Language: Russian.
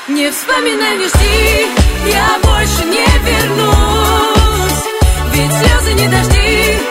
Не вспоминай, не жди, я больше не вернусь. Ведь слезы не дожди.